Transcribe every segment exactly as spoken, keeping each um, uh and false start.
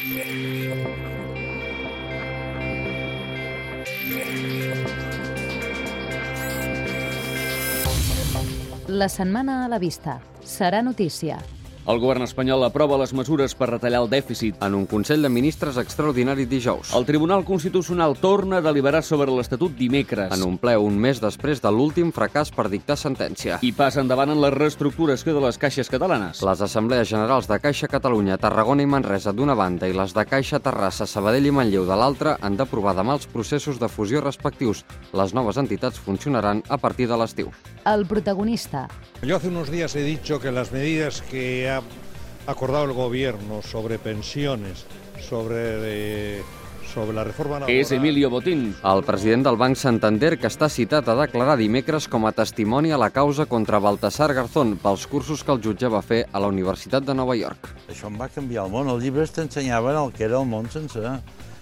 La setmana a la vista. Serà notícia. El govern espanyol aprova les mesures per retallar el dèficit. En un Consell de Ministres extraordinari dijous. El Tribunal Constitucional torna a deliberar sobre l'Estatut dimecres. En un ple un mes després de l'últim fracàs per dictar sentència. I passa endavant en la reestructuració de les caixes catalanes. Les assemblees generals de Caixa Catalunya, Tarragona i Manresa d'una banda i les de Caixa Terrassa, Sabadell i Manlleu de l'altra han d'aprovar demà els processos de fusió respectius. Les noves entitats funcionaran a partir de l'estiu. El protagonista. Yo hace unos días he dicho que las medidas que ha acordado el Gobierno sobre pensiones, sobre, sobre la reforma laboral... És Emilio Botín. El president del Banc Santander, que està citat a declarar dimecres com a testimoni a la causa contra Baltasar Garzón pels cursos que el jutge va fer a la Universitat de Nova York. Això em va canviar el món. Els llibres t'ensenyaven el que era el món sencer.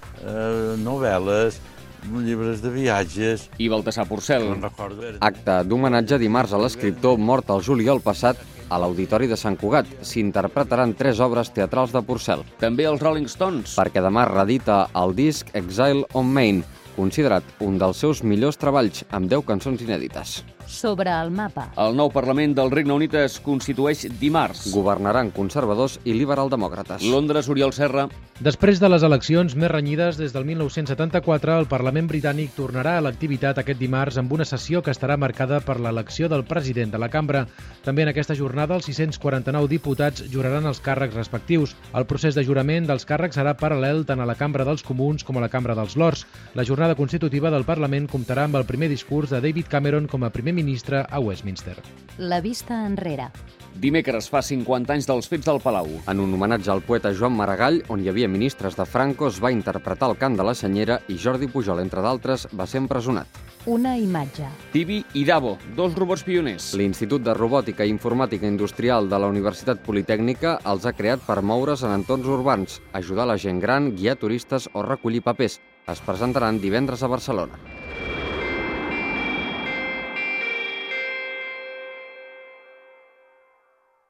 Eh, novel·les, llibres de viatges... I Baltasar Porcel. No recordo. Acte d'homenatge dimarts a l'escriptor mort el juliol passat a l'Auditori de Sant Cugat. S'interpretaran tres obres teatrals de Porcel. També els Rolling Stones. Perquè demà reedita el disc Exile on Main, considerat un dels seus millors treballs, amb deu cançons inèdites. Sobre el mapa. El nou Parlament del Regne Unit es constitueix dimarts. Governaran conservadors i liberal-demòcrates. Londres, Oriol Serra. Després de les eleccions més renyides des del mil nou-cents setanta-quatre, el Parlament britànic tornarà a l'activitat aquest dimarts amb una sessió que estarà marcada per l'elecció del president de la cambra. També en aquesta jornada els sis-cents quaranta-nou diputats juraran els càrrecs respectius. El procés de jurament dels càrrecs serà paral·lel tant a la Cambra dels Comuns com a la Cambra dels Lords. La jornada constitutiva del Parlament comptarà amb el primer discurs de David Cameron com a primer ministre a Westminster. La vista enrere. Dimecres fa cinquanta anys dels fets del Palau. En un homenatge al poeta Joan Maragall, on hi havia ministres de Franco, es va interpretar el cant de la Senyera i Jordi Pujol, entre d'altres, va ser empresonat. Una imatge. Tibi i Davo, dos robots pioners. L'Institut de Robòtica i Informàtica Industrial de la Universitat Politècnica els ha creat per moure's en entorns urbans, ajudar la gent gran, guiar turistes o recollir papers. Es presentaran divendres a Barcelona.